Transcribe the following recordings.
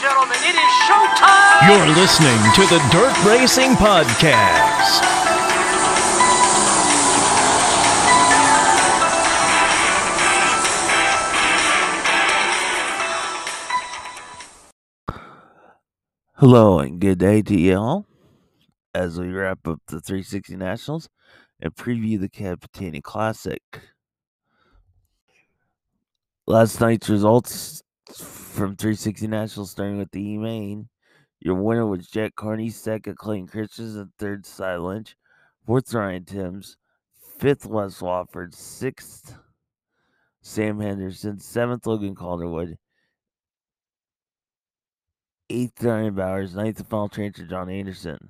gentlemen, it is showtime! You're listening to the Dirt Racing Podcast. Hello and good day to you all as we wrap up the 360 Nationals and preview the Capitani Classic. Last night's results from 360 Nationals, starting with the E-Main. Your winner was Jack Carney, second Clayton Christensen, third Cy Lynch, fourth Ryan Timms, fifth Wes Wofford, sixth Sam Henderson, seventh Logan Calderwood, eighth Ryan Bowers, ninth and final transfer John Anderson,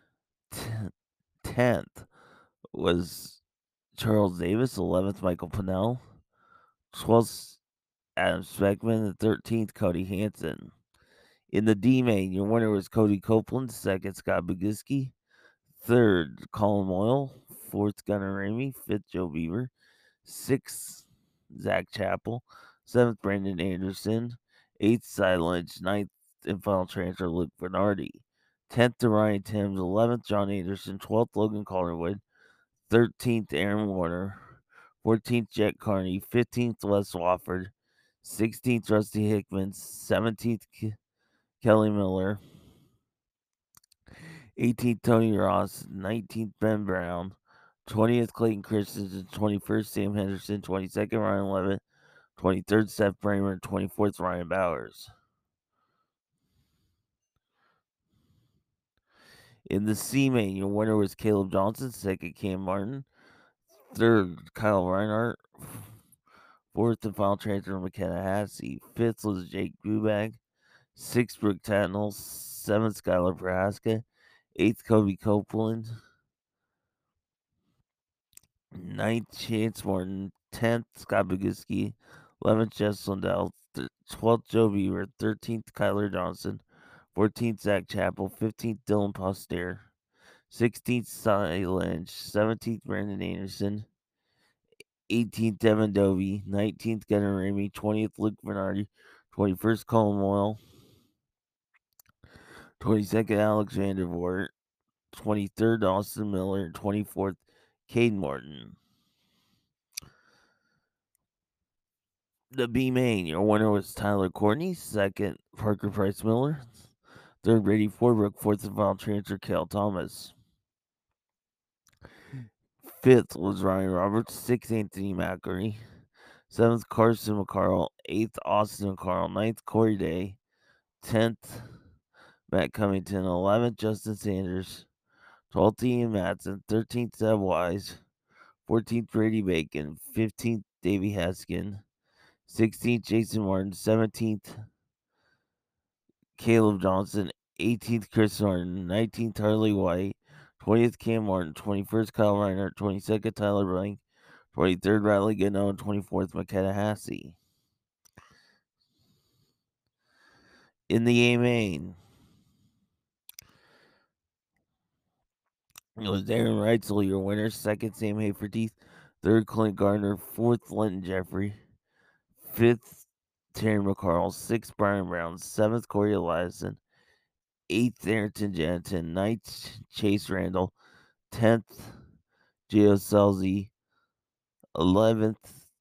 10th was Charles Davis, 11th Michael Pinnell, 12th Adam Speckman, and 13th Cody Hansen. In the D-Main, your winner was Cody Copeland, second Scott Boguski, third Colin Moyle, fourth Gunnar Ramey, fifth Joe Beaver, sixth Zach Chappell, seventh Brandon Anderson, eighth Cy Lynch, ninth and final transfer Luke Bernardi, 10th to Ryan Timms, 11th John Anderson, 12th Logan Calderwood, 13th Aaron Warner, 14th Jack Carney, 15th Wes Wofford, 16th Rusty Hickman, 17th Kelly Miller, 18th Tony Ross, 19th Ben Brown, 20th Clayton Christensen, 21st Sam Henderson, 22nd Ryan Levitt, 23rd Seth Bramer, 24th Ryan Bowers. In the C-Main, your winner was Caleb Johnson, second Cam Martin, third Kyle Reinhardt, fourth and final transfer McKenna Hassey, fifth was Jake Bubag, sixth Brooke Tatnall, seventh Skylar Prohaska, eighth Kobe Copeland, ninth Chance Martin, 10th Scott Boguski, 11th Jess Lindell, 12th Joe Beaver, 13th Kyler Johnson, 14th Zach Chappell, 15th Dylan Poster, 16th Cy Lynch, 17th Brandon Anderson, 18th Devin Dovey, 19th Gunnar Ramey, 20th Luke Bernardi, 21st Colin Moyle, 22nd Alex Vandervoort, 23rd Austin Miller, 24th Caden Martin. The B-Main, your winner was Tyler Courtney, second Parker Price Miller, third Brady Forbrook, fourth and final transfer Cale Thomas. Fifth was Ryan Roberts, sixth Anthony Macri, seventh Carson McCarl, eighth Austin McCarl, ninth Corey Day, 10th Matt Covington, 11th Justin Sanders, 12th Ian Matson, 13th Seb Wise, 14th Brady Bacon, 15th Davey Haskin, 16th Jason Martin, 17th Caleb Johnson, 18th Chris Martin, 19th Harley White, 20th Cam Martin, 21st Kyle Reinhardt, 22nd Tyler Blank, 23rd Riley Gano, and 24th McKenna Hassey. In the A-Main, it was Aaron Reitzel, your winner, second Sam Haferteeth, third Clint Gardner, fourth Linton Jeffrey, fifth Terry McCarl, sixth Brian Brown, seventh Corey Eliason, 8th Ayrton Janton, 9th Chase Randall, 10th Gio Selzy, 11th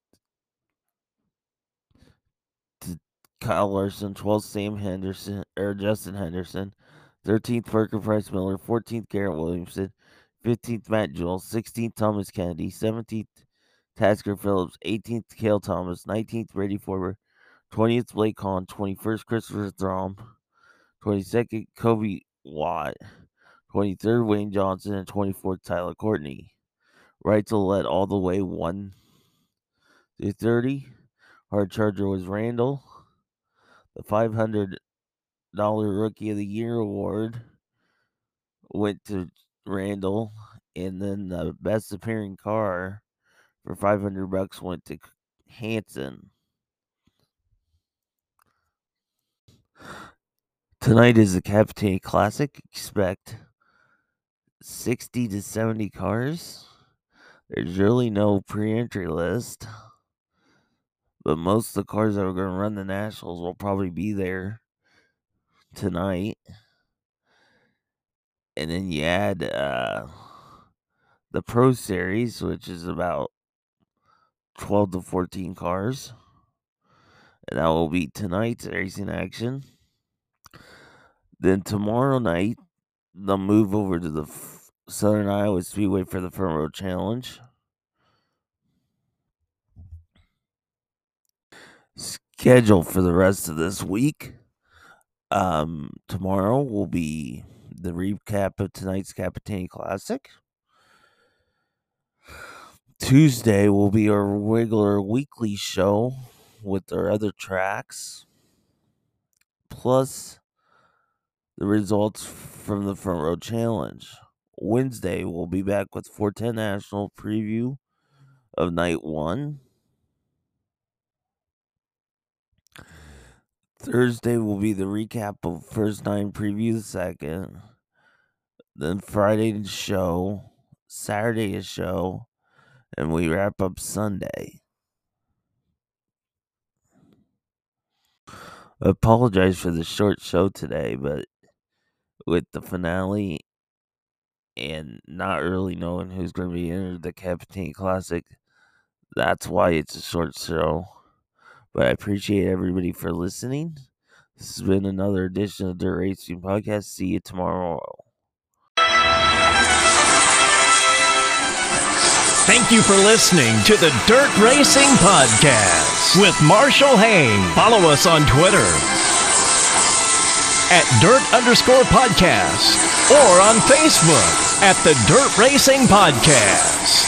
Kyle Larson, 12th Sam Henderson or Justin Henderson, 13th Parker Price Miller, 14th Garrett Williamson, 15th Matt Jewell, 16th Thomas Kennedy, 17th Tasker Phillips, 18th Cale Thomas, 19th Brady Forber, 20th Blake Hahn, 21st Christopher Throm, 22nd Kobe Watt, 23rd Wayne Johnson, and 24th Tyler Courtney. Reitzel led all the way 1 through 30. Hard charger was Randall. The $500 Rookie of the Year award went to Randall, and then the best appearing car for $500 went to Hansen. Tonight is the Capitani Classic. Expect 60 to 70 cars. There's really no pre-entry list, but most of the cars that are going to run the Nationals will probably be there. tonight. And then you add the Pro Series, which is about 12 to 14 cars. And that will be tonight's racing action. Then tomorrow night, they'll move over to the Southern Iowa Speedway for the Front Row Challenge. Schedule for the rest of this week. Tomorrow will be the recap of tonight's Capitani Classic. Tuesday will be our regular weekly show with our other tracks, plus the results from the Front Row Challenge. Wednesday, we'll be back with 410 National preview of Night 1. Thursday will be the recap of First 9 preview the second. Then Friday the show, Saturday a show, and we wrap up Sunday. I apologize for the short show today, but with the finale and not really knowing who's going to be entered the Capitani Classic, that's why it's a short show. But I appreciate everybody for listening. This has been another edition of the Dirt Racing Podcast. See you tomorrow. Thank you for listening to the Dirt Racing Podcast with Marshall Hain. Follow us on Twitter at Dirt_Podcast or on Facebook at the Dirt Racing Podcast.